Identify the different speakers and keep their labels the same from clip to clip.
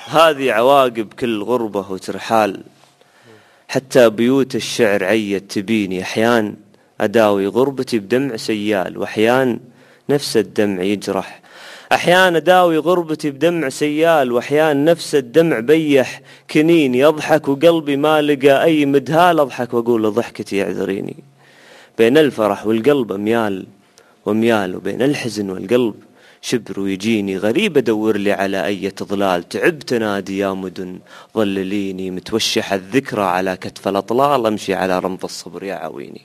Speaker 1: هذه عواقب كل غربة وترحال، حتى بيوت الشعر عيت تبيني. أحيان أداوي غربتي بدمع سيال، وأحيان نفس الدمع يجرح. أحيان أداوي غربتي بدمع سيال، وأحيان نفس الدمع بيح كنين. يضحك وقلبي ما لقى أي مدهال، أضحك وأقول ضحكتي اعذريني. بين الفرح والقلب أميال وميال، وبين الحزن والقلب شبر ويجيني. غريب أدور لي على أي ظلال، تعبت نادي يا مدن ظلليني. متوشح الذكرى على كتف الأطلال، أمشي على رمض الصبر يا عويني.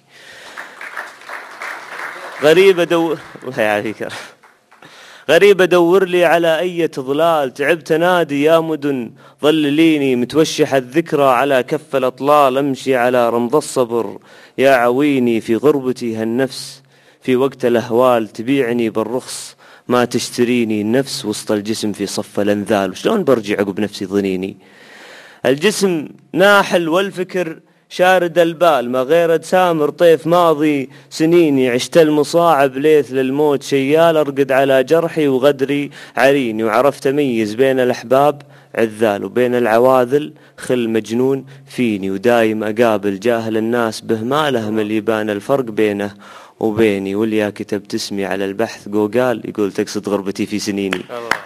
Speaker 1: غريب أدور الله يعافيك. غريب أدور لي على أي ظلال، تعبت نادي يا مدن ظلليني. متوشح الذكرى على كف الأطلال، أمشي على رمض الصبر يا عويني. في غربتي هالنفس في وقت الأهوال، تبيعني بالرخص ما تشتريني. النفس وسط الجسم في صف الأنذال، وشلون برجع عقب نفسي ظنيني. الجسم ناحل والفكر شارد البال، ما غير سامر طيف ماضي سنيني. عشت المصاعب ليث للموت شيال، أرقد على جرحي وغدري عريني. وعرفت أميز بين الأحباب عذال، وبين العواذل خل مجنون فيني. ودايم أقابل جاهل الناس بهمالهم، اللي يبان الفرق بينه وبيني. واليا كتبت اسمي على البحث قوقال، يقول تقصد غربتي في سنيني.